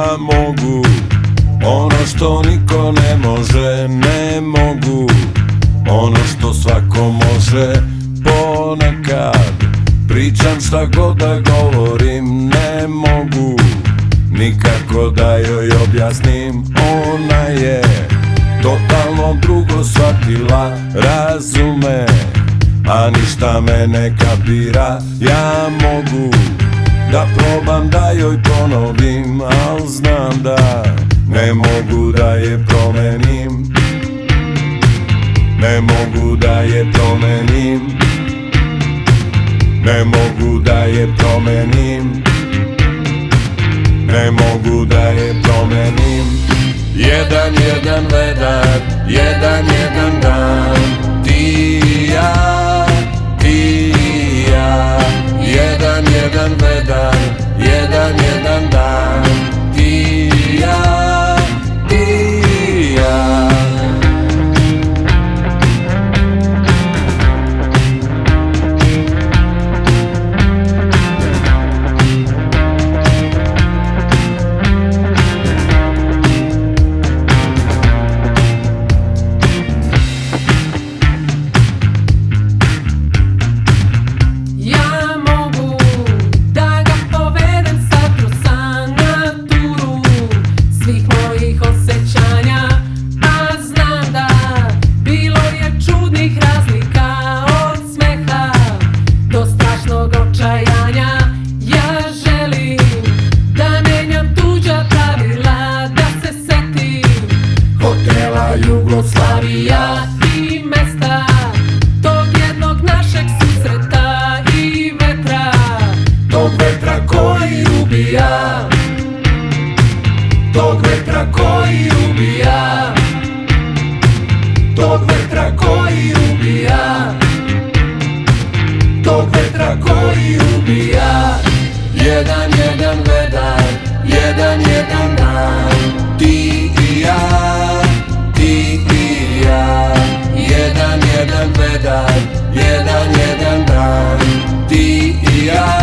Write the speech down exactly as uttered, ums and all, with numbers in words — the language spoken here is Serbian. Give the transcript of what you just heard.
ja mogu ono što niko ne može, ne mogu ono što svako može. Ponekad pričam šta god da govorim, ne mogu nikako da joj objasnim. Ona je totalno drugo shvatila, razume, a ništa me ne kapira. Ja mogu da probam da joj ponovim, al znam da ne mogu da je promenim. Ne mogu da je promenim. Ne mogu da je promenim. Ne mogu da je promenim. Jedan, jedan vedar, jedan, jedan dan, ti i ja, ti i ja. Jedan, jedan vedar, jedan, jedan dan, ti i ja, ti i ja. Jugoslavija i mesta tog jednog našeg susreta i vetra, tog vetra koji ubija, tog vetra koji ubija, tog vetra koji ubija, tog vetra koji ubija. Jedan, jedan vedar, jedan, jedan dan, ti i ja, ti i ja. Jedan, jedan vedar, jedan, jedan dan, ti i ja.